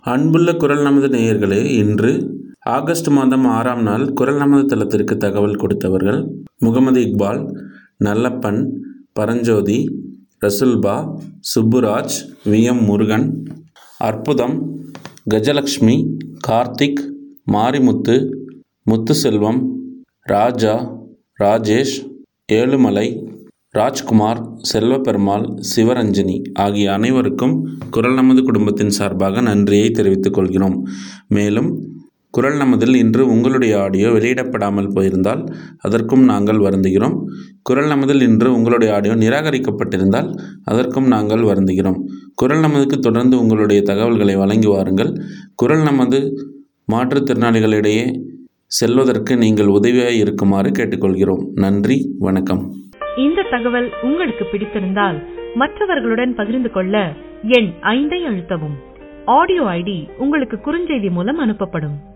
அன்புள்ள குரல் நமது நேயர்களே, இன்று ஆகஸ்ட் மாதம் 6ஆம் நாள் குரல் நமது தளத்திற்கு தகவல் கொடுத்தவர்கள் முகமது இக்பால், நல்லப்பன், பரஞ்சோதி, ரசுல்பா, சுப்புராஜ், வி.எம். முருகன், அற்புதம், கஜலக்ஷ்மி, கார்த்திக், மாரிமுத்து, முத்துசெல்வம், ராஜா, ராஜேஷ், ஏழுமலை, ராஜ்குமார், செல்வபெருமாள், சிவரஞ்சனி ஆகிய அனைவருக்கும் குரல் நமது குடும்பத்தின் சார்பாக நன்றியை தெரிவித்துக் கொள்கிறோம். மேலும் குரல் நமதில் இன்று உங்களுடைய ஆடியோ வெளியிடப்படாமல் போயிருந்தால் அதற்கும் நாங்கள் வருந்துகிறோம். குரல் நமதில் இன்று உங்களுடைய ஆடியோ நிராகரிக்கப்பட்டிருந்தால் அதற்கும் நாங்கள் வருந்துகிறோம். குரல் நமதுக்கு தொடர்ந்து உங்களுடைய தகவல்களை வழங்கி வாருங்கள். குரல் நமது மாற்றுத்திறனாளிகளிடையே செல்வதற்கு நீங்கள் உதவியாக இருக்குமாறு கேட்டுக்கொள்கிறோம். நன்றி, வணக்கம். இந்த தகவல் உங்களுக்கு பிடித்திருந்தால் மற்றவர்களுடன் பகிர்ந்து கொள்ள எண் 5 அழுத்தவும். ஆடியோ ஐடி உங்களுக்கு குறுஞ்செய்தி மூலம் அனுப்பப்படும்.